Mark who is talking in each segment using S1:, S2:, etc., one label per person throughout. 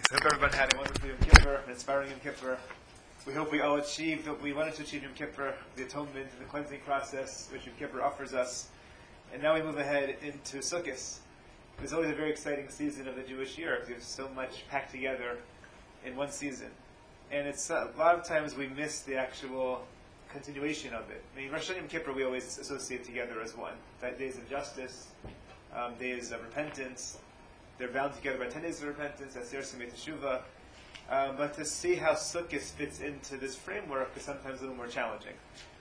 S1: I hope everyone had a wonderful Yom Kippur, an inspiring Yom Kippur. We hope we all achieved what we wanted to achieve Yom Kippur, the atonement and the cleansing process which Yom Kippur offers us. And now we move ahead into Sukkot. It's always a very exciting season of the Jewish year because there's so much packed together in one season. And it's a lot of times we miss the actual continuation of it. I mean, Rosh Hashanah and Yom Kippur we always associate together as one. That days of justice, days of repentance. They're bound together by 10 days of repentance, Asir Simei Teshuvah. But to see how Sukkot fits into this framework is sometimes a little more challenging.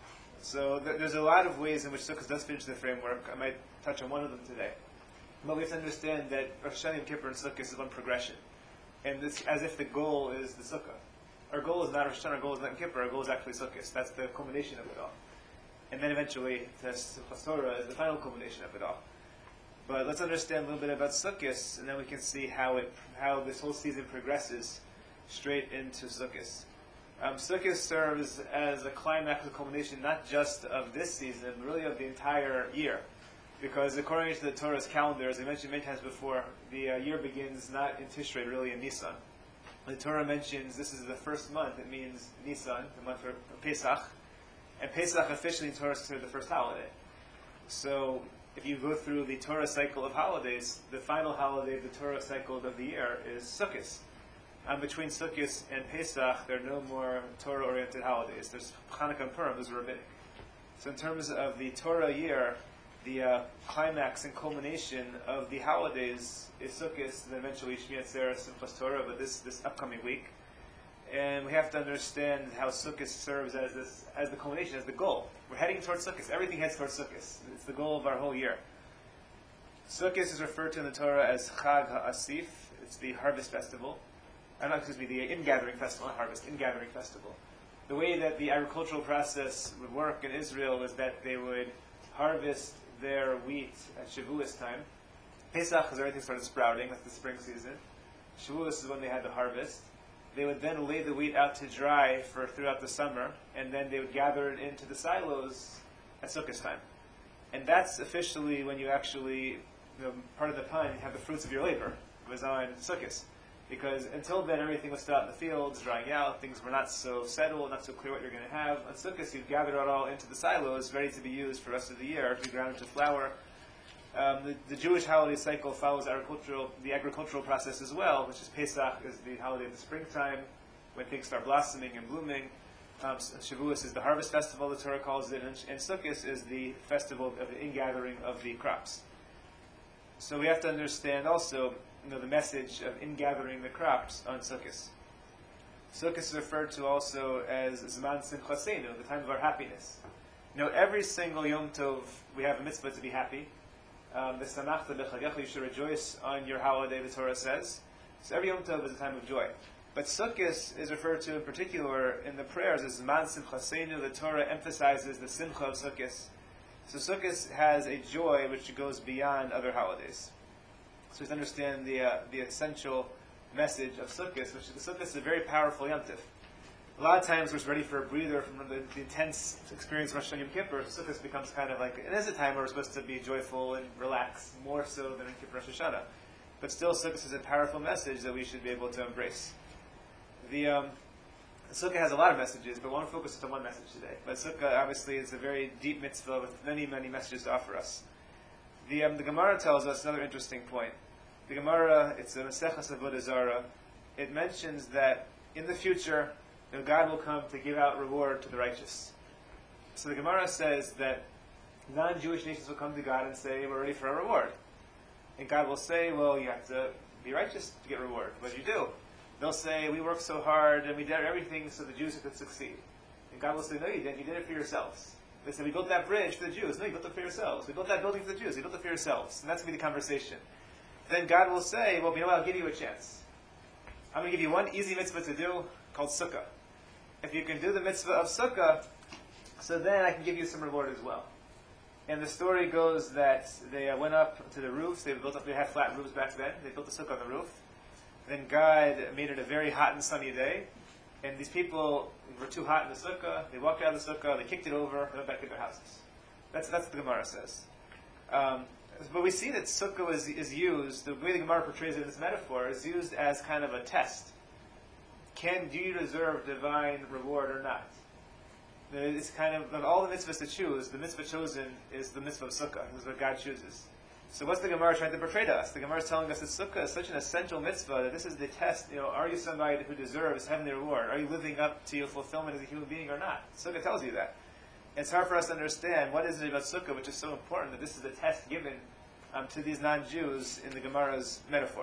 S1: So there's a lot of ways in which Sukkot does fit into the framework. I might touch on one of them today. But we have to understand that Rosh Hashanah, Yom Kippur, and Sukkot is one progression. And this, as if the goal is the Sukkah. Our goal is not Rosh Hashanah, our goal is not Yom Kippur, our goal is actually Sukkot. That's the culmination of it all. And then eventually, Simchas Torah is the final culmination of it all. But let's understand a little bit about Sukkot, and then we can see how this whole season progresses straight into Sukkot. Sukkot serves as a climax, a culmination, not just of this season, but really of the entire year. Because according to the Torah's calendar, as I mentioned many times before, the year begins not in Tishrei, really in Nisan. The Torah mentions this is the first month. It means Nisan, the month of Pesach. And Pesach officially in Torah is considered the first holiday. So if you go through the Torah cycle of holidays, the final holiday of the Torah cycle of the year is Sukkot. Between Sukkot and Pesach, there are no more Torah-oriented holidays. There's Chanukah and Purim, those are rabbinic. So in terms of the Torah year, the climax and culmination of the holidays is Sukkot, and then eventually Shmini Atzeres and Simchas Torah, but this upcoming week. And we have to understand how Sukkot serves as the culmination, as the goal. We're heading towards Sukkot. Everything heads towards Sukkot. It's the goal of our whole year. Sukkot is referred to in the Torah as Chag HaAsif. It's the harvest festival. The ingathering festival, not harvest, ingathering festival. The way that the agricultural process would work in Israel is that they would harvest their wheat at Shavuos time. Pesach is everything started sprouting, that's the spring season. Shavuos is when they had the harvest. They would then lay the wheat out to dry throughout the summer, and then they would gather it into the silos at Sukkot time. And that's officially when you actually, part of the pun, you have the fruits of your labor. It was on Sukkot. Because until then, everything was still out in the fields, drying out, things were not so settled, not so clear what you're going to have. On Sukkot, you've gathered it all into the silos, ready to be used for the rest of the year, to be ground into flour. The Jewish holiday cycle follows the agricultural process as well, which is Pesach is the holiday of the springtime, when things start blossoming and blooming. Shavuos is the harvest festival, the Torah calls it, and Sukkot is the festival of the ingathering of the crops. So we have to understand also the message of ingathering the crops on Sukkot. Sukkot is referred to also as Zman Simchasenu, the time of our happiness. Every single Yom Tov we have a mitzvah to be happy. V'samachta b'chagecha, you should rejoice on your holiday, the Torah says. So every Yom Tov is a time of joy. But Sukkot is referred to in particular in the prayers as Zman Simchasenu. The Torah emphasizes the simcha of Sukkot. So Sukkot has a joy which goes beyond other holidays. So we understand the essential message of Sukkot, which is Sukkot is a very powerful Yom Tov. A lot of times we're ready for a breather from the intense experience of Rosh Hashanah Yom Kippur. Sukkot becomes kind of like, it is a time where we're supposed to be joyful and relax, more so than in Kippur Rosh Hashanah. But still, Sukkot is a powerful message that we should be able to embrace. The Sukkot has a lot of messages, but we won't focus on one message today. But Sukkot, obviously, is a very deep mitzvah with many, many messages to offer us. The Gemara tells us another interesting point. The Gemara, it's a Maseches Avodah Zarah. It mentions that in the future, God will come to give out reward to the righteous. So the Gemara says that non-Jewish nations will come to God and say, we're ready for a reward. And God will say, well, you have to be righteous to get reward. What did you do? They'll say, we worked so hard and we did everything so the Jews could succeed. And God will say, no, you didn't. You did it for yourselves. They say, we built that bridge for the Jews. No, you built it for yourselves. We built that building for the Jews. You built it for yourselves. And that's going to be the conversation. Then God will say, well, I'll give you a chance. I'm going to give you one easy mitzvah to do called Sukkah. If you can do the mitzvah of Sukkah, so then I can give you some reward as well. And the story goes that they went up to the roofs. They had flat roofs back then. They built the Sukkah on the roof. Then God made it a very hot and sunny day. And these people were too hot in the Sukkah. They walked out of the Sukkah. They kicked it over. They went back in their houses. That's what the Gemara says. But we see that Sukkah is used, the way the Gemara portrays it in this metaphor, is used as kind of a test. Do you deserve divine reward or not? It's kind of all the mitzvahs to choose, the mitzvah chosen is the mitzvah of Sukkah. This is what God chooses. So what's the Gemara trying to portray to us? The Gemara is telling us that Sukkah is such an essential mitzvah that this is the test. Are you somebody who deserves heavenly reward? Are you living up to your fulfillment as a human being or not? Sukkah tells you that. It's hard for us to understand what is it about Sukkah which is so important that this is the test given to these non-Jews in the Gemara's metaphor.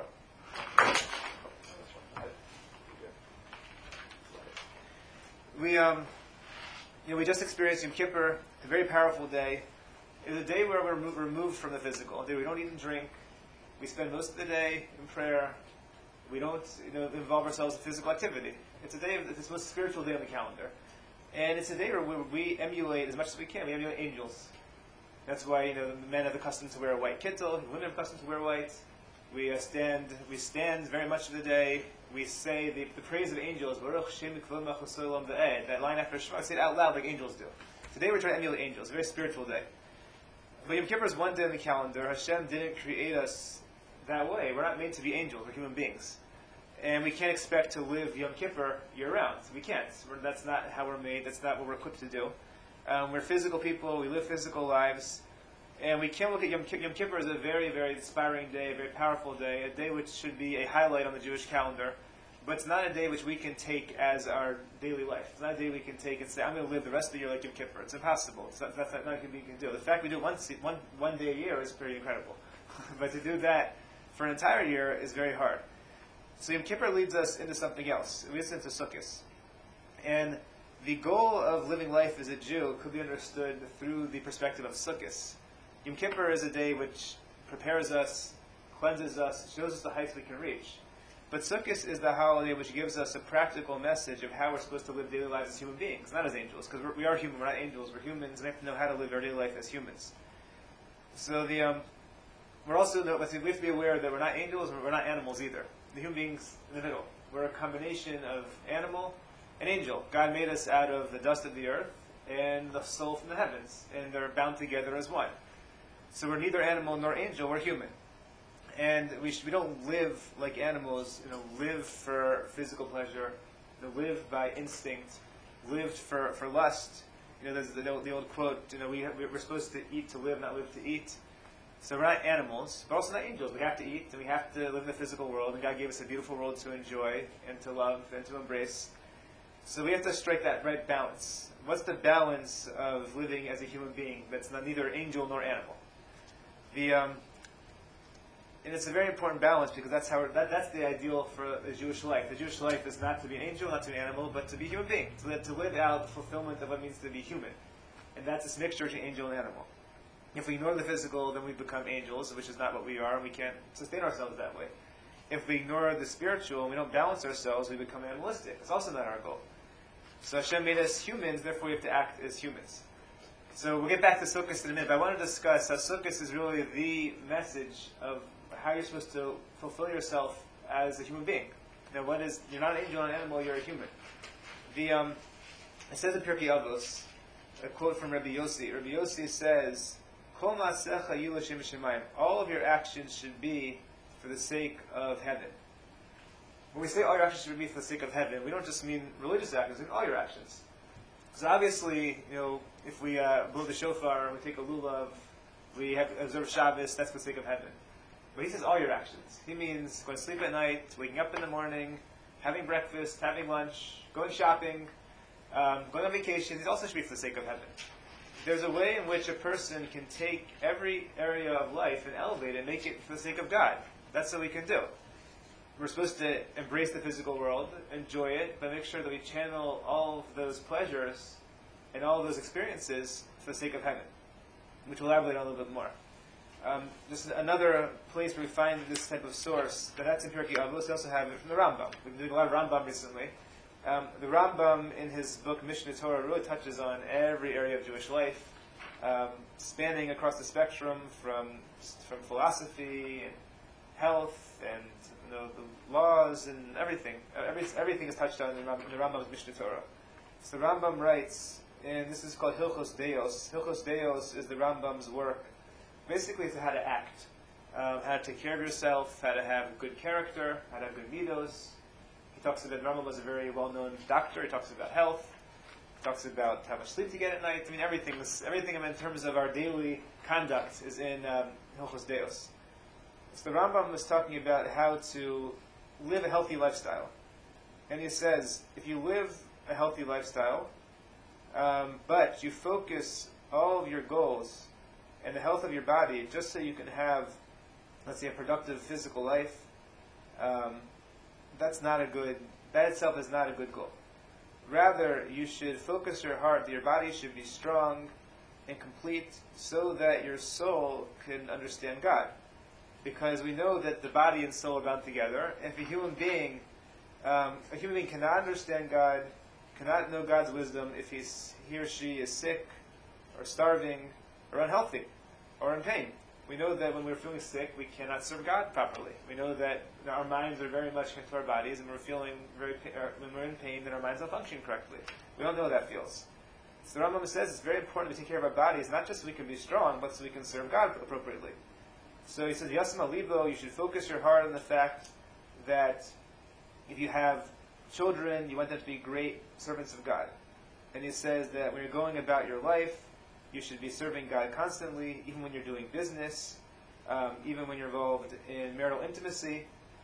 S1: We just experienced Yom Kippur, a very powerful day. It was a day where we're removed from the physical. A day we don't eat and drink. We spend most of the day in prayer. We don't involve ourselves in physical activity. It's a day, it's the most spiritual day on the calendar. And it's a day where we emulate as much as we can. We emulate angels. That's why the men have the custom to wear a white kittel. The women have the custom to wear white. We stand very much of the day. We say the praise of angels. Baruch Shem K'vod Malchus Olam V'ed. That line after Shema, say it out loud like angels do. Today we're trying to emulate angels. A very spiritual day. But Yom Kippur is one day on the calendar. Hashem didn't create us that way. We're not made to be angels. We're human beings. And we can't expect to live Yom Kippur year-round. We can't. That's not how we're made. That's not what we're equipped to do. We're physical people. We live physical lives. And we can't look at Yom Kippur as a very, very inspiring day, a very powerful day, a day which should be a highlight on the Jewish calendar. But it's not a day which we can take as our daily life. It's not a day we can take and say, I'm going to live the rest of the year like Yom Kippur. It's impossible. That's not something we can do. The fact we do it one day a year is pretty incredible. But to do that for an entire year is very hard. So Yom Kippur leads us into something else. It leads us into Sukkot. And the goal of living life as a Jew could be understood through the perspective of Sukkot. Yom Kippur is a day which prepares us, cleanses us, shows us the heights we can reach. But Sukkot is the holiday which gives us a practical message of how we're supposed to live daily lives as human beings, not as angels, because we are human, we're not angels, we're humans, and we have to know how to live our daily life as humans. So we have to be aware that we're not angels and we're not animals either. The human beings in the middle. We're a combination of animal and angel. God made us out of the dust of the earth and the soul from the heavens, and they're bound together as one. So we're neither animal nor angel, we're human. And we don't live like animals, live for physical pleasure, live by instinct, live for lust. There's the old quote, we're supposed to eat to live, not live to eat. So we're not animals, but also not angels. We have to eat, and we have to live in the physical world, and God gave us a beautiful world to enjoy, and to love, and to embrace. So we have to strike that right balance. What's the balance of living as a human being that's neither angel nor animal? And it's a very important balance because that's the ideal for the Jewish life. The Jewish life is not to be an angel, not to be an animal, but to be a human being, to live out the fulfillment of what it means to be human. And that's this mixture between angel and animal. If we ignore the physical, then we become angels, which is not what we are, and we can't sustain ourselves that way. If we ignore the spiritual and we don't balance ourselves, we become animalistic. It's also not our goal. So Hashem made us humans, therefore we have to act as humans. So we'll get back to Sukkot in a minute, but I want to discuss how Sukkot is really the message of how you're supposed to fulfill yourself as a human being. You're not an angel, not an animal, you're a human. It says in Pirkei Avos, a quote from Rabbi Yossi. Rabbi Yossi says, Kol ma'asecha yu l'shem shemayim. All of your actions should be for the sake of heaven. When we say all your actions should be for the sake of heaven, we don't just mean religious actions, we mean all your actions. Because obviously, if we blow the shofar, we take a lulav, we observe Shabbos, that's for the sake of heaven. But he says all your actions. He means going to sleep at night, waking up in the morning, having breakfast, having lunch, going shopping, going on vacation. These also should be for the sake of heaven. There's a way in which a person can take every area of life and elevate it and make it for the sake of God. That's what we can do. We're supposed to embrace the physical world, enjoy it, but make sure that we channel all of those pleasures and all of those experiences for the sake of heaven, which we'll elaborate on a little bit more. This is another place where we find this type of source, that's in Pirkei Avos. We also have it from the Rambam. We've been doing a lot of Rambam recently. The Rambam, in his book Mishneh Torah, really touches on every area of Jewish life, spanning across the spectrum from philosophy and health and the laws and everything. Everything is touched on in the Rambam's Mishneh Torah. So the Rambam writes, and this is called Hilchos Deos. Hilchos Deos is the Rambam's work Basically, it's how to act, how to take care of yourself, how to have good character, how to have good midos. He talks about, Rambam was a very well-known doctor. He talks about health. He talks about how much sleep to get at night. I mean, everything in terms of our daily conduct is in Hilchos Deos. So the Rambam was talking about how to live a healthy lifestyle. And he says, if you live a healthy lifestyle, but you focus all of your goals and the health of your body just so you can have, let's say, a productive physical life, that itself is not a good goal. Rather, you should focus your heart that your body should be strong and complete so that your soul can understand God. Because we know that the body and soul are bound together. If a human being cannot understand God, cannot know God's wisdom if he or she is sick or starving or unhealthy or in pain. We know that when we're feeling sick, we cannot serve God properly. We know that our minds are very much connected to our bodies, and when we're in pain, then our minds don't function correctly. We don't know how that feels. So the Rambam says it's very important to take care of our bodies, not just so we can be strong, but so we can serve God appropriately. So he says, Yasam Alibo, you should focus your heart on the fact that if you have children, you want them to be great servants of God. And he says that when you're going about your life, you should be serving God constantly, even when you're doing business, even when you're involved in marital intimacy.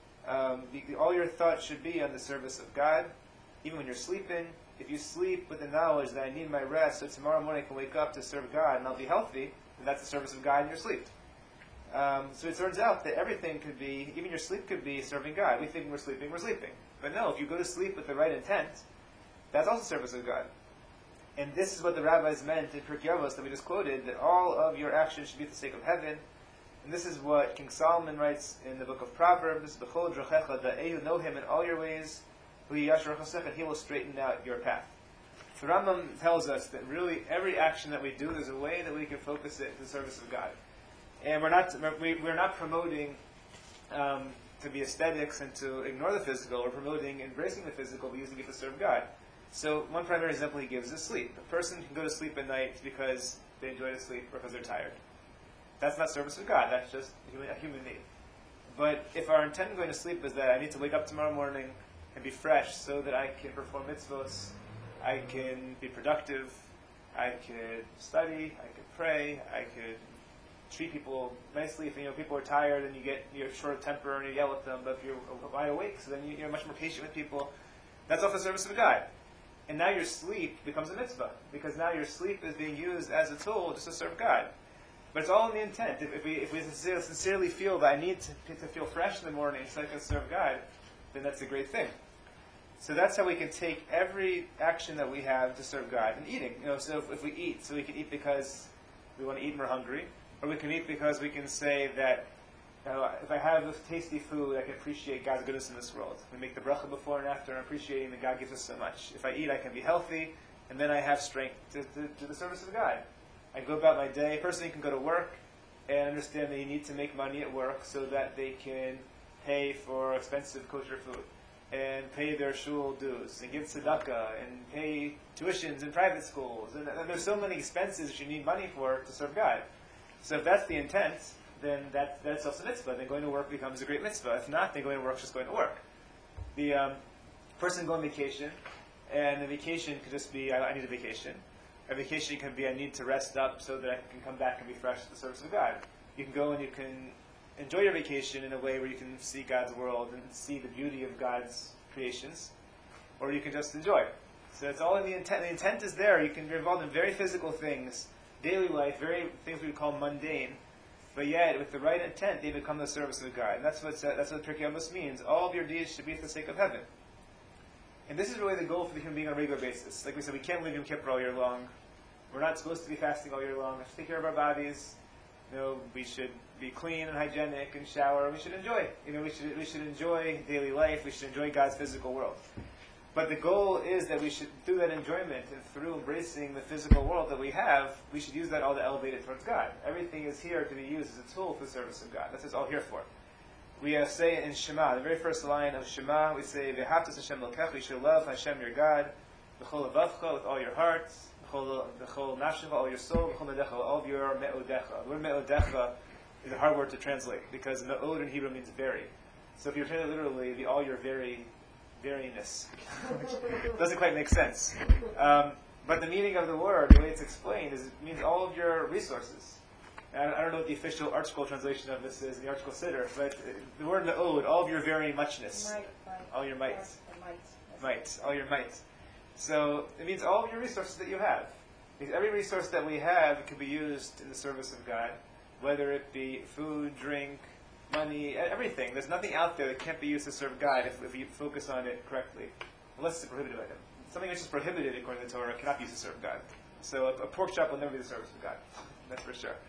S1: All your thoughts should be on the service of God. Even when you're sleeping, if you sleep with the knowledge that I need my rest, so tomorrow morning I can wake up to serve God and I'll be healthy, then that's the service of God in your sleep. So it turns out that everything could be, even your sleep could be serving God. We think we're sleeping. But no, if you go to sleep with the right intent, that's also service of God. And this is what the rabbis meant in Pirkei Avos that we just quoted, that all of your actions should be for the sake of heaven. And this is what King Solomon writes in the book of Proverbs, B'chol drachecha da'ehu, know him in all your ways, and he will straighten out your path. So Rambam tells us that really every action that we do, there's a way that we can focus it to the service of God. And we're not promoting to be aesthetics and to ignore the physical. We're promoting embracing the physical, but using it to serve God. So one primary example he gives is sleep. A person can go to sleep at night because they enjoy to sleep or because they're tired. That's not service of God. That's just a human need. But if our intent in going to sleep is that I need to wake up tomorrow morning and be fresh so that I can perform mitzvos, I can be productive, I could study, I could pray, I could treat people nicely. If people are tired and you're short of temper and you yell at them, but if you're wide awake, so then you're much more patient with people. That's all for service of God. And now your sleep becomes a mitzvah, because now your sleep is being used as a tool just to serve God. But it's all in the intent. If we sincerely feel that I need to feel fresh in the morning so I can serve God, then that's a great thing. So that's how we can take every action that we have to serve God. And eating, so if we eat, so we can eat because we want to eat and we're hungry, or we can eat because we can say that if I have this tasty food, I can appreciate God's goodness in this world. We make the bracha before and after, and appreciating that God gives us so much. If I eat, I can be healthy, and then I have strength to do the service of God. I go about my day. A person can go to work and understand that you need to make money at work so that they can pay for expensive kosher food, and pay their shul dues, and give tzedakah, and pay tuitions in private schools. And there's so many expenses that you need money for to serve God. So if that's the intent, then that's also a mitzvah. Then going to work becomes a great mitzvah. If not, then going to work is just going to work. The person going on vacation, and the vacation could just be, I need a vacation. A vacation can be, I need to rest up so that I can come back and be fresh to the service of God. You can go and you can enjoy your vacation in a way where you can see God's world and see the beauty of God's creations, or you can just enjoy. So it's all in the intent. The intent is there. You can be involved in very physical things, daily life, very things we would call mundane, but yet with the right intent, they become the service of God. And that's what Pirkei Avos means. All of your deeds should be for the sake of heaven. And this is really the goal for the human being on a regular basis. Like we said, we can't live Yom Kippur all year long. We're not supposed to be fasting all year long. We have to take care of our bodies. We should be clean and hygienic and shower. We should enjoy. We should enjoy daily life. We should enjoy God's physical world. But the goal is that we should, through that enjoyment and through embracing the physical world that we have, we should use that all to elevate it towards God. Everything is here to be used as a tool for the service of God. That's what it's all here for. We say in Shema, the very first line of Shema, we say, "V'ahavtas Hashem Elokecha," you should love Hashem your God, b'chol levavcha, with all your heart, B'chol nafshecha, all your soul, b'chol medecha, all of your me'odecha. The word me'odecha is a hard word to translate because me'od in Hebrew means very. So if you translate literally, the all your veriness, which doesn't quite make sense. But the meaning of the word, the way it's explained, is it means all of your resources. And I don't know what the official ArtScroll translation of this is in the ArtScroll Siddur, but the word me'od, all of your very muchness, all your might, all your might. So it means all of your resources that you have. Because every resource that we have can be used in the service of God, whether it be food, drink, money, everything. There's nothing out there that can't be used to serve God if you focus on it correctly, unless it's a prohibited item. Something which is prohibited according to the Torah cannot be used to serve God. So a pork chop will never be the service of God. That's for sure.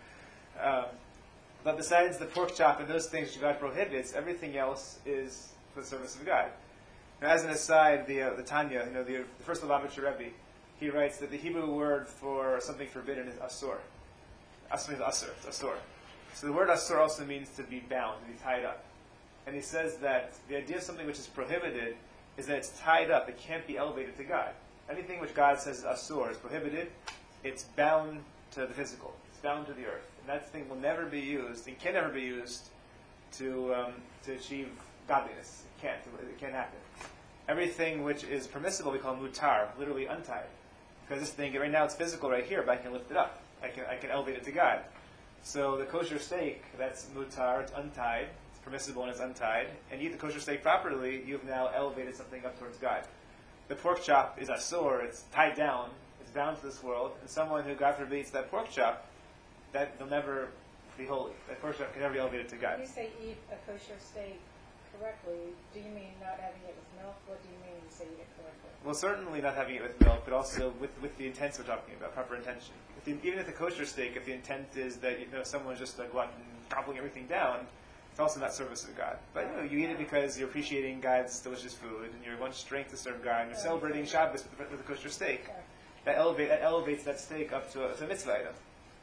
S1: But besides the pork chop and those things which God prohibits, everything else is for the service of God. Now, as an aside, the Tanya, the first Lubavitcher Rebbe, he writes that the Hebrew word for something forbidden is asur. Asur means asur. It's asur. So the word asur also means to be bound, to be tied up. And he says that the idea of something which is prohibited is that it's tied up. It can't be elevated to God. Anything which God says is asur, is prohibited, it's bound to the physical. It's bound to the earth. And that thing will never be used, and can never be used to achieve godliness. It can't happen. Everything which is permissible we call mutar, literally untied. Because this thing, right now it's physical right here, but I can lift it up. I can elevate it to God. So the kosher steak, that's mutar, it's untied, it's permissible and it's untied, and you eat the kosher steak properly, you've now elevated something up towards God. The pork chop is asur, it's tied down, it's bound to this world, and someone who, God forbid, eats that pork chop, that they'll never be holy. That pork chop can never be elevated to God.
S2: When you say eat a kosher steak correctly, do you mean not having it with milk? What do you mean when you say eat it correctly?
S1: Well, certainly not having it with milk, but also with the intents we're talking about, proper intention. Even if the kosher steak, if the intent is that someone's just like gobbling everything down, it's also not service of God. But you eat it because you're appreciating God's delicious food, and you want strength to serve God, and you're celebrating Shabbos with a kosher steak. That elevates that steak up to a mitzvah item.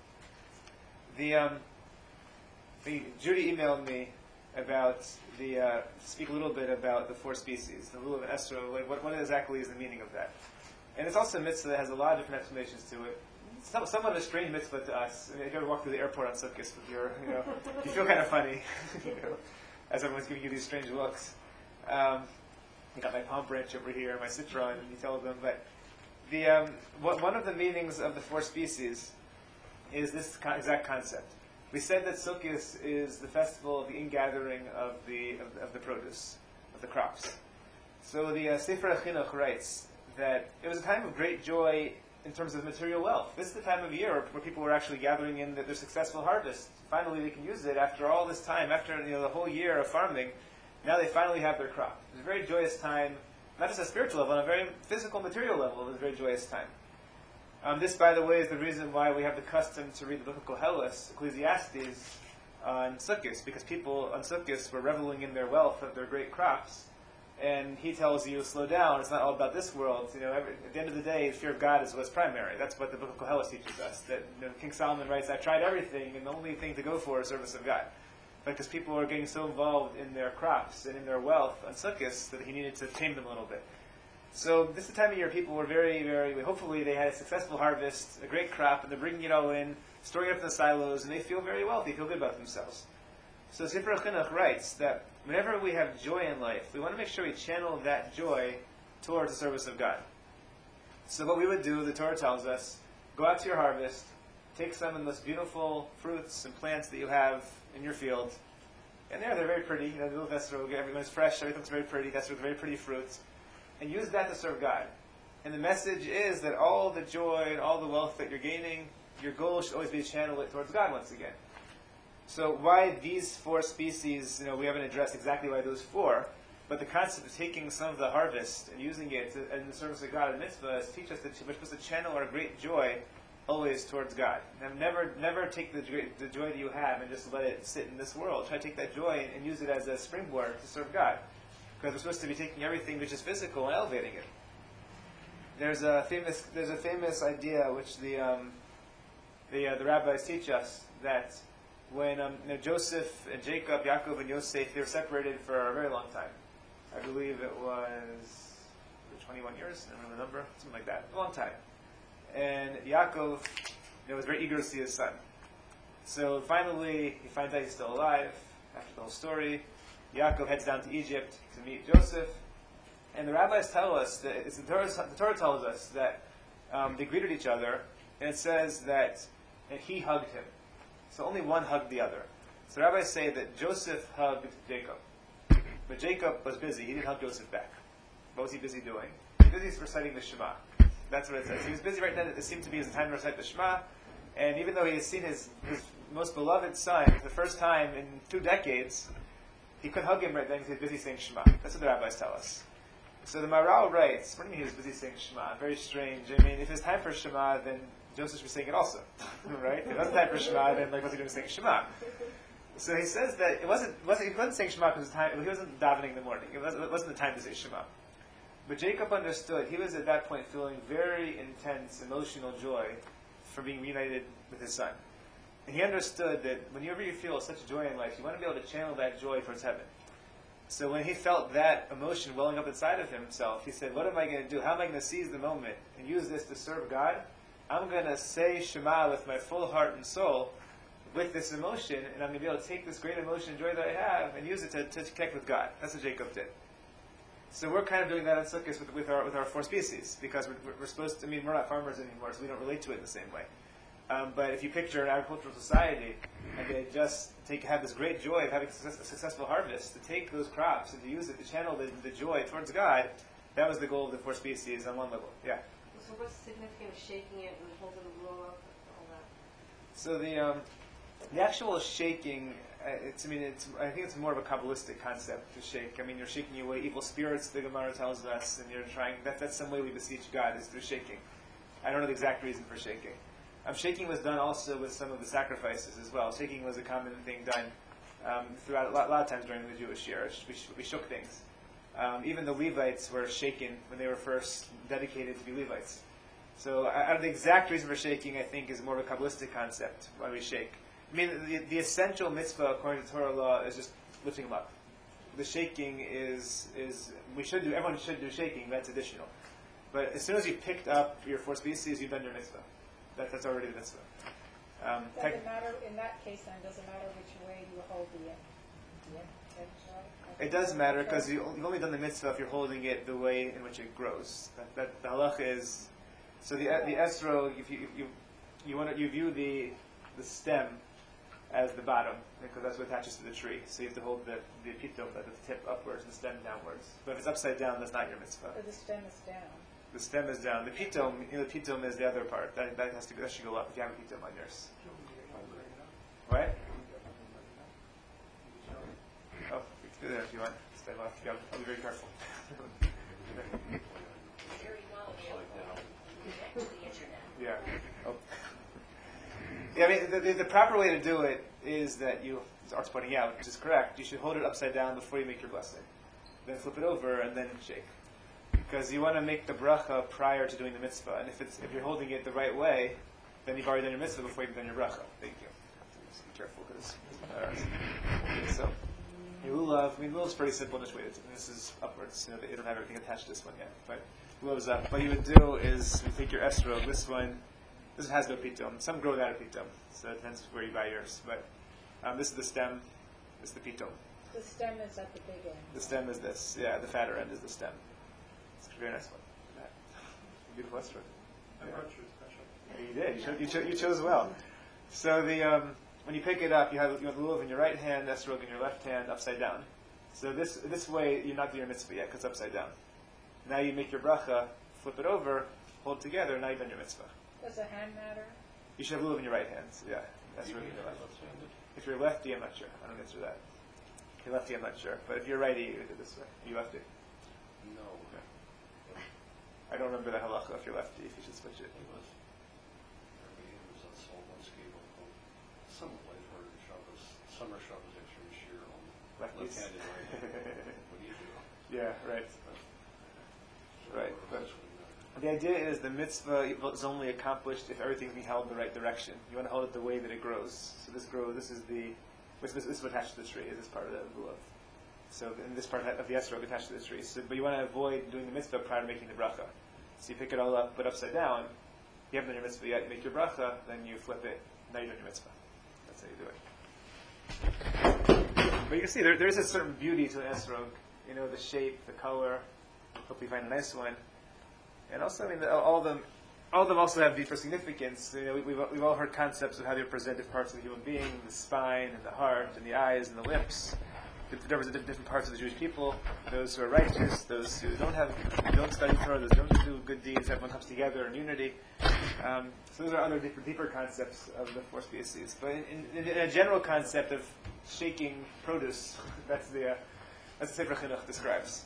S1: Judy emailed me about speak a little bit about the four species, the lulav and esrog, what exactly is the meaning of that. And it's also a mitzvah that has a lot of different explanations to it. It's somewhat a strange mitzvah to us. I mean, if you ever walk through the airport on Sukkot with your, you feel kind of funny, as everyone's giving you these strange looks. I got my palm branch over here, my citron, and you tell them. But one of the meanings of the four species is this exact concept. We said that Sukkot is the festival of the ingathering of the produce, of the crops. So the Sefer HaChinuch writes that it was a time of great joy in terms of material wealth. This is the time of year where people were actually gathering in their successful harvest. Finally, they can use it after all this time, after the whole year of farming. Now they finally have their crop. It was a very joyous time, not just at a spiritual level, on a very physical, material level. It was a very joyous time. This, by the way, is the reason why we have the custom to read the book of Koheles, Ecclesiastes, on Sukkot, because people on Sukkot were reveling in their wealth of their great crops. And he tells you, slow down, it's not all about this world. At the end of the day, the fear of God is what's primary. That's what the book of Koheles teaches us. That King Solomon writes, I've tried everything, and the only thing to go for is service of God. But because people are getting so involved in their crops and in their wealth on Sukkot that he needed to tame them a little bit. So this is the time of year people were very, very, hopefully they had a successful harvest, a great crop, and they're bringing it all in, storing it up in the silos, and they feel very wealthy, feel good about themselves. So Sefer HaChinuch writes that whenever we have joy in life, we want to make sure we channel that joy towards the service of God. So what we would do, the Torah tells us, go out to your harvest, take some of the most beautiful fruits and plants that you have in your field, and they're very pretty. The little esrog, everyone's fresh, everything's very pretty. Esrog, very pretty fruits, and use that to serve God. And the message is that all the joy and all the wealth that you're gaining, your goal should always be to channel it towards God once again. So why these four species, we haven't addressed exactly why those four, but the concept of taking some of the harvest and using it in the service of God and mitzvahs teach us that we're supposed to channel our great joy always towards God. Now, never take the joy that you have and just let it sit in this world. Try to take that joy and use it as a springboard to serve God. Because we're supposed to be taking everything which is physical and elevating it. There's a famous idea which the rabbis teach us that when Joseph and Jacob, Yaakov and Yosef, they were separated for a very long time. I believe it was 21 years, I don't remember the number, something like that, a long time. and Yaakov was very eager to see his son. So finally, he finds out he's still alive after the whole story. Yaakov heads down to Egypt to meet Joseph, and the rabbis tell us that the Torah tells us that they greeted each other, and it says that he hugged him. So only one hugged the other. So the rabbis say that Joseph hugged Jacob, but Jacob was busy. He didn't hug Joseph back. What was he busy doing? He was busy reciting the Shema. That's what it says. He was busy right then. It seemed to be his time to recite the Shema. And even though he had seen his most beloved son for the first time in 2 decades, he couldn't hug him right then because he was busy saying Shema. That's what the rabbis tell us. So the Maharal writes, what do you mean he was busy saying Shema? Very strange. I mean, if it's time for Shema, then Joseph should be saying it also. Right? If it wasn't time for Shema, then what's he doing saying Shema? So he says that he wasn't saying Shema because he wasn't davening in the morning. It wasn't the time to say Shema. But Jacob understood. He was at that point feeling very intense emotional joy for being reunited with his son. And he understood that whenever you feel such joy in life, you want to be able to channel that joy towards heaven. So when he felt that emotion welling up inside of himself, he said, what am I going to do? How am I going to seize the moment and use this to serve God? I'm going to say Shema with my full heart and soul with this emotion, and I'm going to be able to take this great emotion and joy that I have and use it to connect with God. That's what Jacob did. So we're kind of doing that in Sukkot with our 4 species, because we're supposed to, we're not farmers anymore, so we don't relate to it in the same way. But if you picture an agricultural society, and they just have this great joy of having a successful harvest, to take those crops and to use it to channel the joy towards God, that was the goal of the 4 species on one level. Yeah?
S3: So what's the significance of shaking it and holding the blow up and all that?
S1: So the actual shaking, I think it's more of a Kabbalistic concept to shake. You're shaking away evil spirits, the Gemara tells us, and you're trying, that's some way we beseech God, is through shaking. I don't know the exact reason for shaking. Shaking was done also with some of the sacrifices as well. Shaking was a common thing done throughout a lot of times during the Jewish year. We shook things. Even the Levites were shaken when they were first dedicated to be Levites. So the exact reason for shaking, I think, is more of a Kabbalistic concept, why we shake. The essential mitzvah according to Torah law is just lifting them up. The shaking is everyone should do shaking, that's additional. But as soon as you picked up your 4 species, you've done your mitzvah. That's already the mitzvah.
S2: Does it matter, in that case then, does it matter which way you hold the end?
S1: It does matter, because you've only done the mitzvah if you're holding it the way in which it grows. That the halacha is, so the esrog, if you view the stem as the bottom, because that's what attaches to the tree. So you have to hold the pitom, the tip upwards, and the stem downwards. But if it's upside down, that's not your mitzvah.
S2: Or the stem is down.
S1: The stem is down. The pitom, the pitom is the other part. That should go up if you have a pitom on yours. What? Oh, you can do that if you want. Stay off. I'll be very careful. Yeah. Oh. Yeah, the proper way to do it is that you, as Art's pointing out, which is correct, you should hold it upside down before you make your blessing. Then flip it over and then shake. Because you want to make the bracha prior to doing the mitzvah. And if you're holding it the right way, then you've already done your mitzvah before you've done your bracha. Thank you. Just be careful, because so lulav. Lulav is pretty simple in this way. This is upwards. They don't have everything attached to this one yet. But lulav's up. What you would do is you take your esrog. This one has no pitom. Some grow without a pitom, so it depends where you buy yours. But this is the stem. This is the pitom.
S2: The stem is at the big end.
S1: The stem is this. Yeah, the fatter end is the stem. It's a very nice one. Beautiful esrog. Yeah, you did. You chose well. So when you pick it up, you have the lulav in your right hand, esrog in your left hand, upside down. So this way, you're not doing your mitzvah yet, because it's upside down. Now you make your bracha, flip it over, hold it together, now you've done your mitzvah.
S2: Does the hand matter?
S1: You should have lulav in your right hand. So yeah, esrog in your left. If you're lefty, I'm not sure. I don't answer that. If you're lefty, I'm not sure. But if you're righty, you do it this way. Are you lefty?
S4: No.
S1: Okay. I don't remember the halacha if you're lefty, if you should switch it.
S4: Summer Shabbos actually shear on
S1: Lefties.
S4: left-handed, right-handed. What do you do?
S1: Yeah, right. Right. But the idea is the mitzvah is only accomplished if everything's being held in the right direction. You want to hold it the way that it grows. So this grows. This is attached to the tree. This is part of the lulav. So in this part of the esrog attached to the tree. So, but you want to avoid doing the mitzvah prior to making the bracha. So you pick it all up, but upside down, you haven't done your mitzvah yet, you make your bracha, then you flip it, now you're doing your mitzvah. That's how you do it. But you can see there is a certain beauty to an esrog. You know, the shape, the color. Hope you find a nice one. And also, I mean, all of them also have deeper significance. You know, we've all heard concepts of how they represent different parts of the human being: the spine and the heart and the eyes and the lips. They represent different parts of the Jewish people. Those who are righteous, those who don't study Torah, those who don't do good deeds. Everyone comes together in unity. So those are other deeper concepts of the four species. But in a general concept of shaking produce, that's the Sefer Chinuch describes.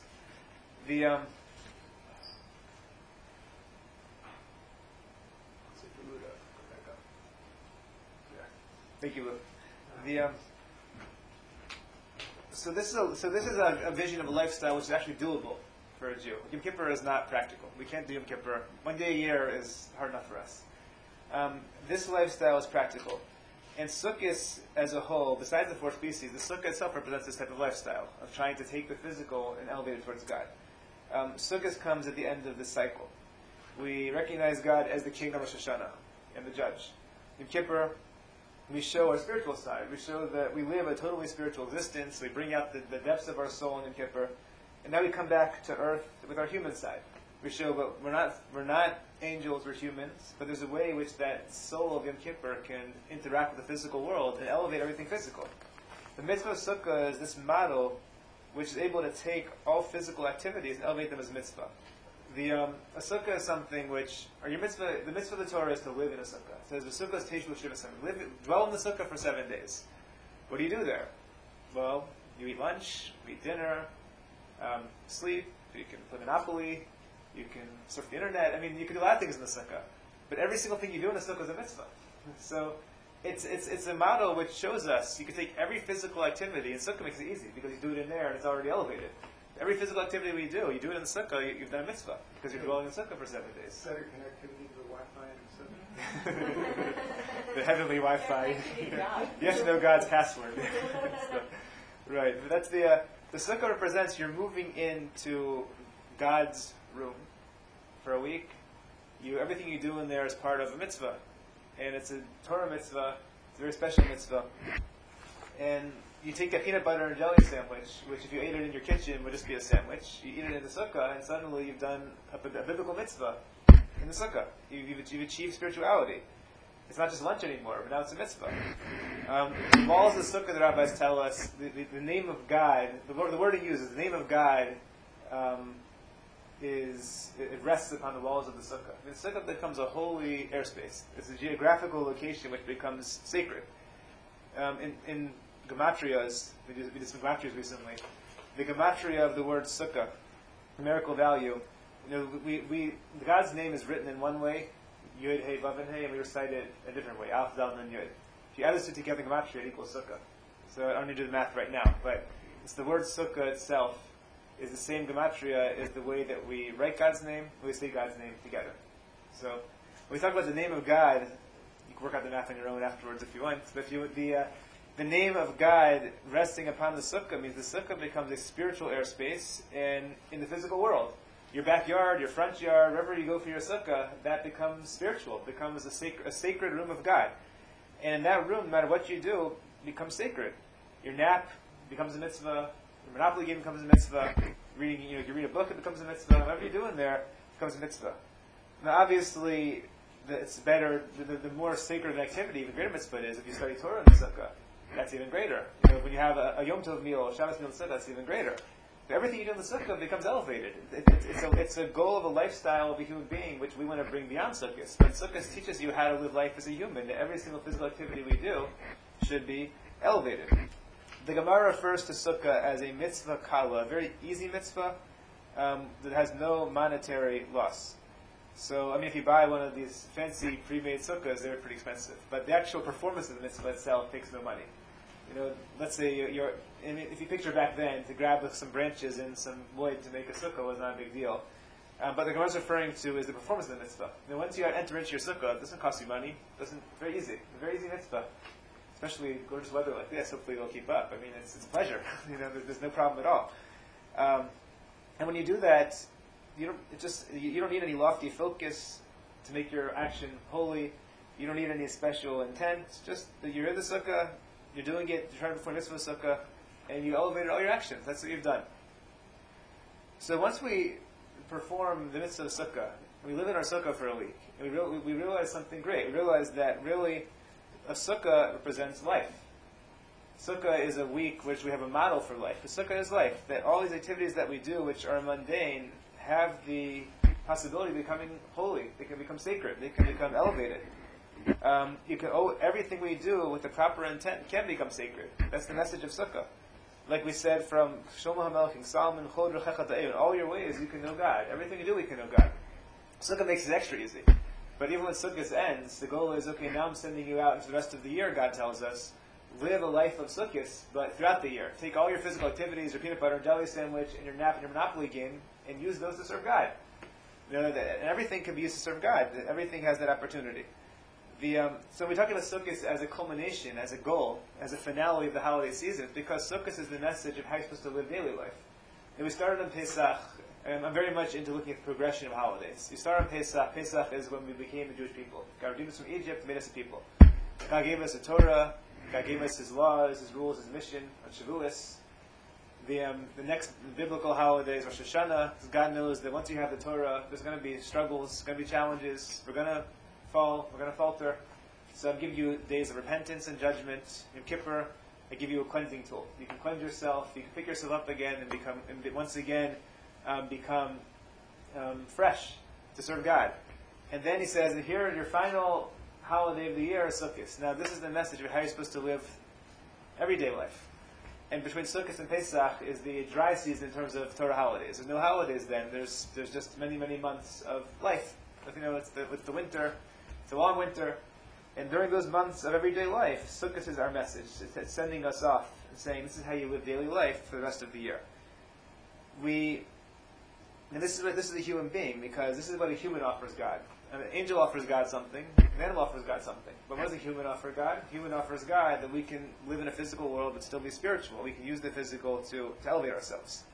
S1: Thank you, Lou. So this is a vision of a lifestyle which is actually doable for a Jew. Yom Kippur is not practical. We can't do Yom Kippur. 1 day a year is hard enough for us. This lifestyle is practical. And Sukkot as a whole, besides the four species, the Sukkah itself represents this type of lifestyle of trying to take the physical and elevate it towards God. Sukkot comes at the end of this cycle. We recognize God as the king of Rosh Hashanah and the judge. Yom Kippur, we show our spiritual side. We show that we live a totally spiritual existence. We bring out the depths of our soul in Yom Kippur. And now we come back to earth with our human side. We show that we're not angels, we're humans, but there's a way in which that soul of Yom Kippur can interact with the physical world and elevate everything physical. The mitzvah of Sukkah is this model which is able to take all physical activities and elevate them as mitzvah. A sukkah is something which, the mitzvah of the Torah is to live in a sukkah. It says, the sukkah is Teshuvah Shiva Samim. Dwell in the sukkah for 7 days. What do you do there? Well, you eat lunch, you eat dinner, sleep, you can play Monopoly, you can surf the internet. I mean, you can do a lot of things in the sukkah. But every single thing you do in the sukkah is a mitzvah. So, it's a model which shows us you can take every physical activity, and sukkah makes it easy because you do it in there and it's already elevated. Every physical activity we do, you do it in the sukkah, you've done a mitzvah because you're dwelling in the sukkah for 7 days.
S5: Better connectivity to the Wi-Fi and sukkah.
S1: The heavenly Wi-Fi. You have to know God's password. So, right, but that's the sukkah represents you're moving into God's room for a week. Everything you do in there is part of a mitzvah, and it's a Torah mitzvah. It's a very special mitzvah, and you take a peanut butter and jelly sandwich, which if you ate it in your kitchen would just be a sandwich. You eat it in the sukkah, and suddenly you've done a biblical mitzvah in the sukkah. You've achieved spirituality. It's not just lunch anymore, but now it's a mitzvah. The walls of the sukkah, the rabbis tell us, the name of God, the word he uses, the name of God, it rests upon the walls of the sukkah. The sukkah becomes a holy airspace. It's a geographical location which becomes sacred. In gematrias, we did some gematrias recently. The gematria of the word sukkah, numerical value. God's name is written in one way, Yud, Hey, Vav, and Hey, and we recite it a different way, Alf, Dal, and Yud. If you add those two together in gematria, it equals sukkah. So I don't need to do the math right now, but it's the word sukkah itself is the same gematria as the way that we write God's name, we say God's name together. So when we talk about the name of God, you can work out the math on your own afterwards if you want. But the name of God resting upon the sukkah means the sukkah becomes a spiritual airspace in the physical world. Your backyard, your front yard, wherever you go for your sukkah, that becomes spiritual, becomes a sacred room of God. And in that room, no matter what you do, becomes sacred. Your nap becomes a mitzvah. Your Monopoly game becomes a mitzvah. You read a book, it becomes a mitzvah. Whatever you do in there becomes a mitzvah. Now, obviously, it's better. The more sacred an activity, the greater mitzvah it is. If you study Torah in the sukkah, that's even greater. When you have a Yom Tov meal, a Shabbos meal in the sukkah, that's even greater. But everything you do in the sukkah becomes elevated. It's a goal of a lifestyle of a human being which we want to bring beyond sukkahs. But sukkahs teaches you how to live life as a human. Every single physical activity we do should be elevated. The Gemara refers to sukkah as a mitzvah kala, a very easy mitzvah that has no monetary loss. So, if you buy one of these fancy pre-made sukkahs, they're pretty expensive. But the actual performance of the mitzvah itself takes no money. Let's say if you picture back then, to grab some branches and some wood to make a sukkah was not a big deal. But the Gemara is referring to is the performance of the mitzvah. Once you enter into your sukkah, it doesn't cost you money. Very easy. A very easy mitzvah. Especially gorgeous weather like this, hopefully it'll keep up. It's a pleasure. There's no problem at all. And when you do that, you don't need any lofty focus. to make your action holy. You don't need any special intent. Just that you're in the sukkah, you're doing it, you're trying to perform mitzvah sukkah, and you elevated all your actions. That's what you've done. So once we perform the mitzvah of sukkah, we live in our sukkah for a week, and we realize something great. We realize that really a sukkah represents life. Sukkah is a week which we have a model for life. The sukkah is life. That all these activities that we do, which are mundane, have the possibility of becoming holy. They can become sacred. They can become elevated. Everything we do with the proper intent can become sacred. That's the message of sukkah. Like we said from Shlomo HaMelech, King Solomon, Chod Rechecha Ta'eh, in all your ways you can know God. Everything you do, we can know God. Sukkah makes it extra easy. But even when Sukkot ends, the goal is, okay, now I'm sending you out into the rest of the year, God tells us. Live a life of Sukkot, but throughout the year. Take all your physical activities, your peanut butter and jelly sandwich, and your nap and your Monopoly game, and use those to serve God. And everything can be used to serve God. Everything has that opportunity. So we're talking about Sukkot as a culmination, as a goal, as a finale of the holiday season, because Sukkot is the message of how you're supposed to live daily life. And we started on Pesach, and I'm very much into looking at the progression of holidays. We start on Pesach. Pesach is when we became a Jewish people. God redeemed us from Egypt, made us a people. God gave us a Torah. God gave us His laws, His rules, His mission on Shavuos. The next biblical holidays, Rosh Hashanah, God knows that once you have the Torah, there's going to be struggles, going to be challenges. We're going to fall, we're going to falter. So I'm giving you days of repentance and judgment. Yom Kippur, I give you a cleansing tool. You can cleanse yourself, you can pick yourself up again and once again become fresh to serve God. And then He says, and here your final holiday of the year is Sukkot. Now this is the message of how you're supposed to live everyday life. And between Sukkot and Pesach is the dry season in terms of Torah holidays. There's no holidays then. There's just many, many months of life. But, it's the winter. It's a long winter. And during those months of everyday life, Sukkot is our message. It's sending us off and saying, this is how you live daily life for the rest of the year. And this is a human being, because this is what a human offers God. An angel offers God something, an animal offers God something. But what does a human offer God? A human offers God that we can live in a physical world but still be spiritual. We can use the physical to elevate ourselves.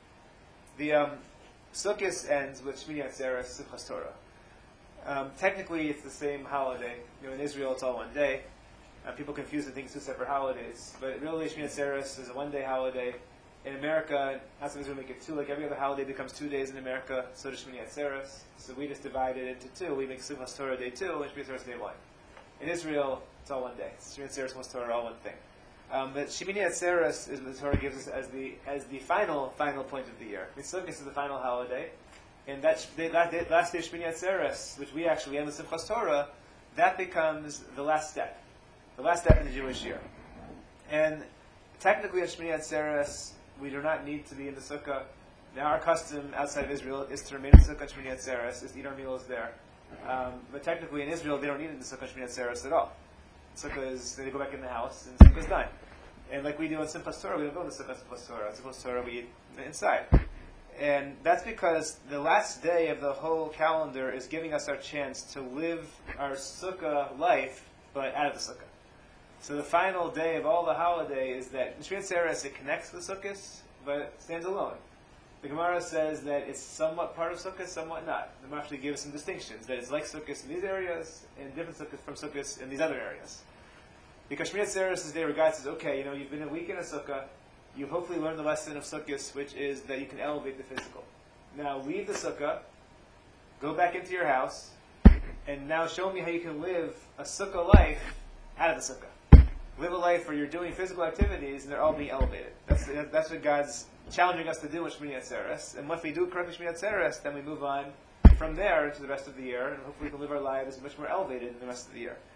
S1: The Sukkot ends with Shmini Atzeres, Simchas Torah. Technically, it's the same holiday. In Israel, it's all one day. People confuse and think it's two separate holidays. But really, Shmini Atzeres is a one-day holiday. In America, outside Israel, make it two. Like every other holiday becomes 2 days in America, so does Shmini Atzeres. So we just divide it into two. We make Simchas Torah day 2 and Shmini Atzeres day 1. In Israel, it's all one day. Shmini Atzeres, Simchas Torah, all one thing. But Shmini Atzeres is what the Torah gives us as the final point of the year. Sukkot is the final holiday, and that last day of Shmini Atzeres, which we actually end with Simchas Torah, that becomes the last step in the Jewish year. And technically, on Shmini Atzeres, we do not need to be in the sukkah. Now, our custom outside of Israel is to remain in the sukkah on Shmini Atzeres, is to eat our meals there. But technically, in Israel, they don't need it in the sukkah on Shmini Atzeres at all. Sukkah is, they go back in the house, and sukkah is done. And like we do in Simchas Torah, we don't go in the sukkah on Simchas Torah. On Simchas Torah, we eat inside. And that's because the last day of the whole calendar is giving us our chance to live our sukkah life, but out of the sukkah. So the final day of all the holiday is that in Shmini Atzeres it connects with Sukkot, but it stands alone. The Gemara says that it's somewhat part of Sukkot, somewhat not. The Gemara actually gives some distinctions, that it's like Sukkot in these areas, and different Sukkot from Sukkot in these other areas. Because Shmini Atzeres is there where God says, okay, you've been a week in a Sukkah, you've hopefully learned the lesson of Sukkot, which is that you can elevate the physical. Now leave the Sukkah, go back into your house, and now show me how you can live a Sukkah life out of the Sukkah. Live a life where you're doing physical activities and they're all being elevated. That's what God's challenging us to do with Shmini Atzeres. And once we do correctly Shmini Atzeres, then we move on from there to the rest of the year, and hopefully we can live our lives much more elevated in the rest of the year.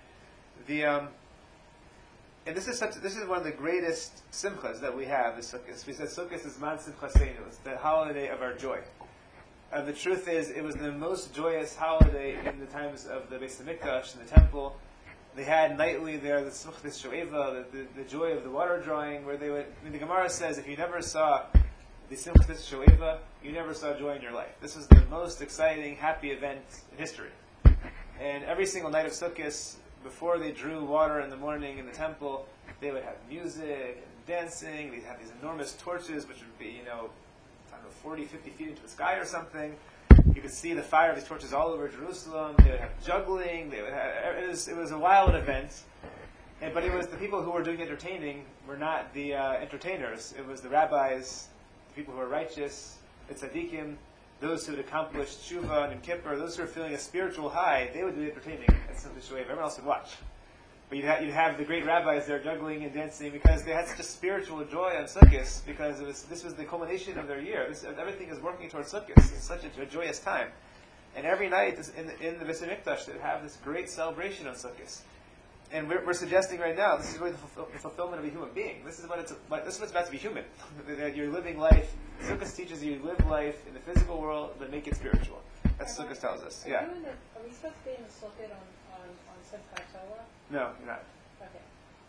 S1: And this is one of the greatest simchas that we have, is Sukkot. We said Sukkot is Man Simchaseinu. It's the holiday of our joy. The truth is, it was the most joyous holiday in the times of the Beis Hamikdash, in the temple. They had nightly there the Simchas Shoeva, the joy of the water drawing, where they would. The Gemara says, if you never saw the Simchas Shoeva, you never saw joy in your life. This was the most exciting, happy event in history. And every single night of Sukkot, before they drew water in the morning in the temple, they would have music and dancing. They'd have these enormous torches, which would be, 40, 50 feet into the sky or something. You could see the fire of these torches all over Jerusalem. They would have juggling. They would have, it was a wild event. But it was the people who were doing entertaining were not the entertainers. It was the rabbis, the people who were righteous, the tzaddikim, those who had accomplished tshuva and Yom Kippur, those who were feeling a spiritual high. They would do the entertaining at some way. Everyone else would watch. But you'd have the great rabbis there juggling and dancing because they had such a spiritual joy on Sukkot because this was the culmination of their year. Everything is working towards Sukkot. It's such a joyous time. And every night in the Beis Hamikdash they would have this great celebration on Sukkot. And we're suggesting right now, this is really the fulfillment of a human being. This is what it's about to be human. That you're living life. Sukkot teaches you live life in the physical world, but make it spiritual. That's what Sukkot tells us. Yeah.
S2: Are we supposed to be in the Sukkot on Simchat Torah?
S1: No, you're not.
S2: Okay.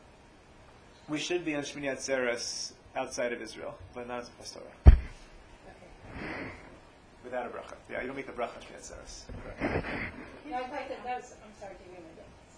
S1: We should be on Shmini Atzeres outside of Israel, but not on Simchat Torah.
S2: Okay.
S1: Without a bracha. Yeah, you don't make the bracha on Shmini Atzeres.
S2: No, I thought that was, I'm sorry, give me a minute.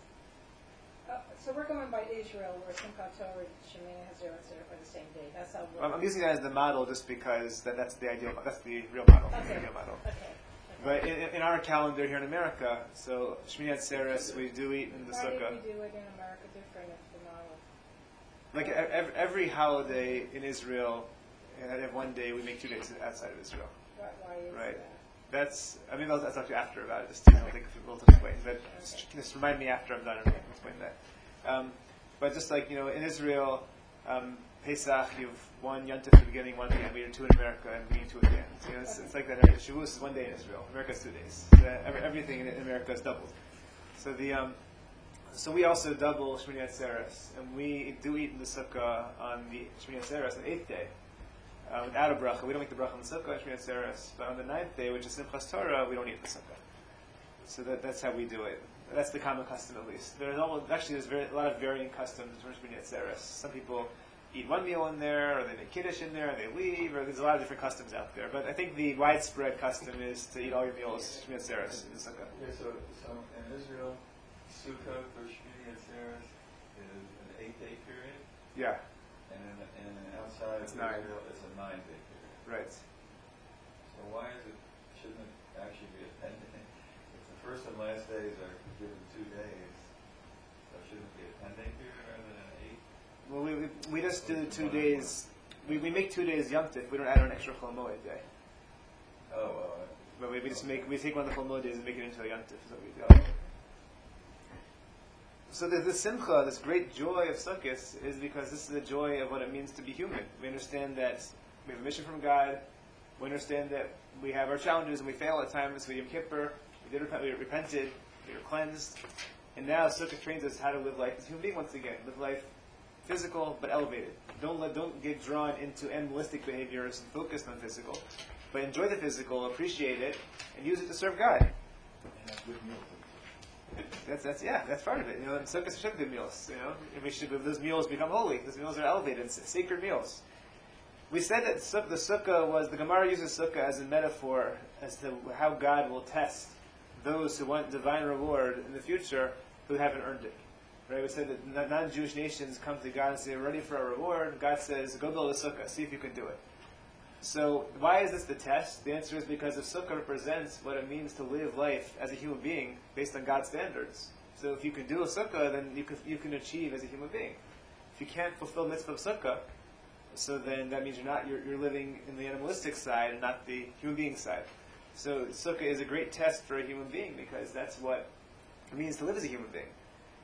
S2: So we're going by Israel, where Simchat Torah and Shemini Atzeres are the same day. That's how we're...
S1: I'm using that as the model just because that's the ideal. That's the real model.
S2: Okay.
S1: That's the ideal model.
S2: Okay.
S1: But in our calendar here in America, so Shmini Atzeres we do eat in the
S2: Why
S1: sukkah.
S2: did we do it in America different if the model?
S1: Like every holiday in Israel, and one day we make 2 days outside of Israel.
S2: Why is
S1: Right.
S2: that?
S1: That's. I mean, I'll talk to you after about it. Just I don't think we'll explain. But just remind me after I'm done and I'll explain that. But just like in Israel, Pesach, you've one Yontif at the beginning, one at the end. We do 2 in America, and we do 2 at the end. So, it's like that. Shavuos is 1 day in Israel. America's 2 days. So everything in America is doubled. So so we also double Shmini Atzeres, and we do eat in the sukkah on the Shmini Atzeres on the 8th day. Without a bracha, we don't make the bracha on the sukkah, Shmini Atzeres, but on the 9th day, which is Simchas Torah, we don't eat the sukkah. So that's how we do it. That's the common custom, at least. There's a lot of varying customs for Shmini Atzeres. Some people eat one meal in there, or they make kiddush in there, and they leave, or there's a lot of different customs out there. But I think the widespread custom is to eat all your meals Shmini Atzeres in the sukkah.
S6: Okay, so in Israel, Sukkot for Shmini Atzeres is an 8-day period,
S1: Yeah,
S6: and outside
S1: It's
S6: of
S1: 9.
S6: Israel, it's a 9-day period.
S1: right.
S6: So why shouldn't it actually be a 10-day? If the first and last days are given 2 days, so shouldn't it be a 10-day period rather than an 8?
S1: Well, we just do 2 days. We make 2 days Yom Tif. We don't add an extra Chol Moed day. But we take one of the Chol Moed days and make it into a Yom Tif. Is what we do. So the simcha, this great joy of Sukkot, is because this is the joy of what it means to be human. We understand that we have a mission from God. We understand that we have our challenges and we fail at times. We Yom Kippur, we repented, we were cleansed, and now Sukkot trains us how to live life as a human being once again. Live life physical but elevated. Don't get drawn into animalistic behaviors and focused on physical, but enjoy the physical, appreciate it, and use it to serve God.
S6: And have good meals.
S1: That's part of it. Sukkot should be good meals. And those meals become holy. Those meals are elevated, sacred meals. We said that the sukkah the Gemara uses sukkah as a metaphor as to how God will test those who want divine reward in the future who haven't earned it. Right? We said that non-Jewish nations come to God and say, "We're ready for a reward." God says, "Go build a sukkah. See if you can do it." So why is this the test? The answer is because the sukkah represents what it means to live life as a human being based on God's standards. So if you can do a sukkah, then you can achieve as a human being. If you can't fulfill mitzvah of sukkah, so then that means you're living in the animalistic side and not the human being side. So sukkah is a great test for a human being because that's what it means to live as a human being.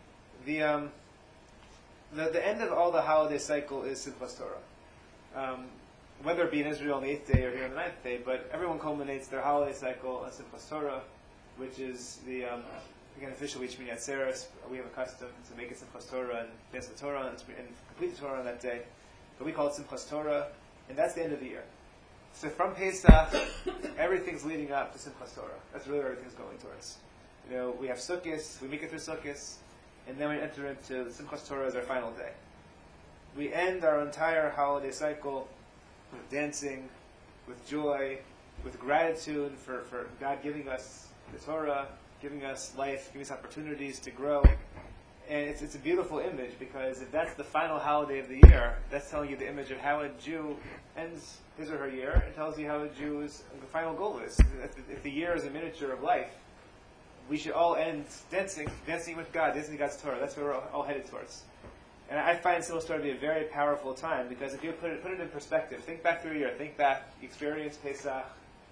S1: The end of all the holiday cycle is Simchas Torah. Whether it be in Israel on the 8th day or here on the 9th day, but everyone culminates their holiday cycle on Simchas Torah, which is again officially Shmini Atzeres. We have a custom to make it Simchas Torah and dance the Torah and complete the Torah on that day. But we call it Simchas Torah, and that's the end of the year. So from Pesach, everything's leading up to Simchas Torah. That's really where everything's going towards. We have Sukkot, we make it through Sukkot, and then we enter into Simchas Torah as our final day. We end our entire holiday cycle with dancing, with joy, with gratitude for God giving us the Torah, giving us life, giving us opportunities to grow. And it's a beautiful image, because if that's the final holiday of the year, that's telling you the image of how a Jew ends his or her year. It tells you how a Jew's the final goal is. If the year is a miniature of life, we should all end dancing with God, dancing God's Torah. That's where we're all headed towards. And I find Simchas Torah to be a very powerful time, because if you put it in perspective, think back through a year, think back, you experienced Pesach,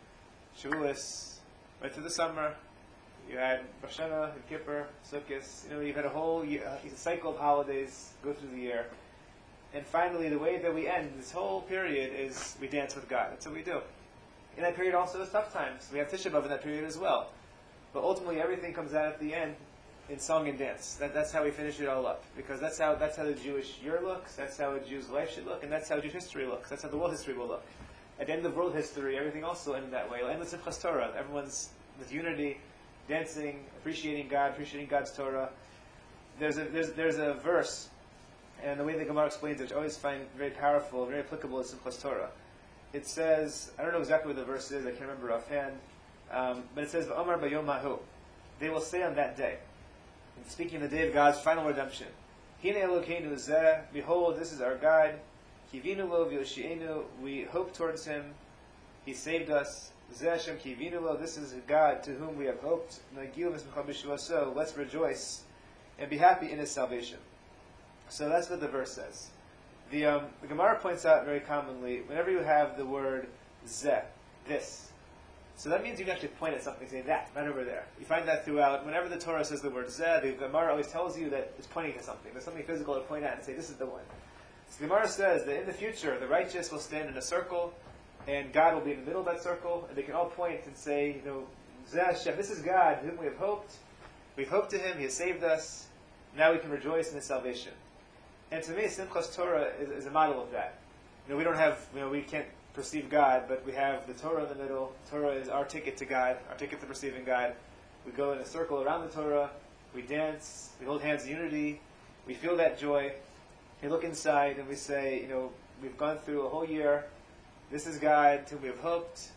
S1: Shavuos, went through the summer, you had Rosh Hashanah, Yom Kippur, Sukkot. You've had a whole cycle of holidays go through the year. And finally, the way that we end this whole period is we dance with God. That's what we do. In that period also there's tough times. We have Tisha B'Av in that period as well. But ultimately everything comes out at the end in song and dance. That's how we finish it all up. Because that's how the Jewish year looks, that's how a Jew's life should look, and that's how Jewish history looks. That's how the world history will look. At the end of world history, everything also ends that way. It'll end with Simchas Torah. Everyone's with unity, dancing, appreciating God, appreciating God's Torah. There's a verse, and the way the Gemara explains it, which I always find very powerful, very applicable to Simchas Torah. It says, I don't know exactly what the verse is, I can't remember offhand, but it says, V'omar b'yom hahu. They will say on that day, and speaking of the day of God's final redemption, Hine Elokeinu zeh, behold, this is our God, Kivinu lo v'yoshi'enu, we hope towards Him, He saved us, Zeh Hashem Kivinu lo, this is God to whom we have hoped, Nagil v'smecha b'shuaso, let's rejoice and be happy in His salvation. So that's what the verse says. The Gemara points out very commonly, whenever you have the word zeh, this, so that means you can actually point at something and say that, right over there. You find that throughout, whenever the Torah says the word zeh, the Gemara always tells you that it's pointing to something. There's something physical to point at and say, this is the one. So the Gemara says that in the future, the righteous will stand in a circle, and God will be in the middle of that circle, and they can all point and say, Zeh Hashem, this is God, whom we have hoped. We've hoped to Him, He has saved us. Now we can rejoice in His salvation. And to me, Simchas Torah is a model of that. We don't have, we can't perceive God, but we have the Torah in the middle. Torah is our ticket to God, our ticket to perceiving God. We go in a circle around the Torah, we dance, we hold hands in unity, we feel that joy. We look inside and we say, we've gone through a whole year. This is God to whom we have hoped.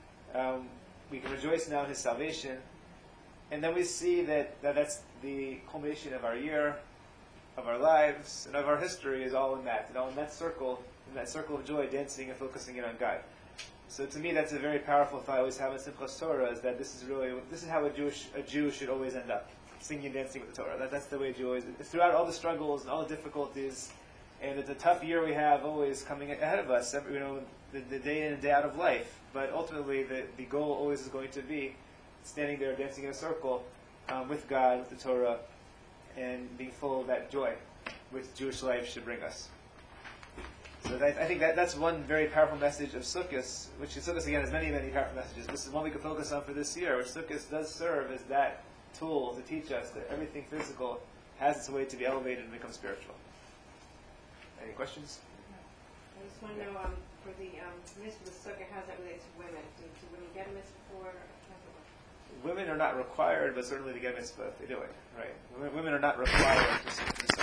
S1: We can rejoice now in His salvation. And then we see that's the culmination of our year, of our lives, and of our history is all in that. All in that circle of joy, dancing and focusing in on God. So to me, that's a very powerful thought I always have in Simchas Torah, is that this is how a Jew should always end up, singing and dancing with the Torah. That's the way a Jew always, throughout all the struggles and all the difficulties, and it's a tough year we have always coming ahead of us, the day in and day out of life. But ultimately, the goal always is going to be standing there, dancing in a circle with God, with the Torah, and being full of that joy which Jewish life should bring us. So I think that's one very powerful message of Sukkot, which Sukkot again has many, many powerful messages. This is one we can focus on for this year, which Sukkot does serve as that tool to teach us that everything physical has its way to be elevated and become spiritual. Any questions?
S3: I just want to know, for the mitzvah of the sukkah, how does that relate to women? Do women get a mitzvah for it?
S1: Women are not required, but certainly they get a mitzvah if they do it. Right? Women are not required to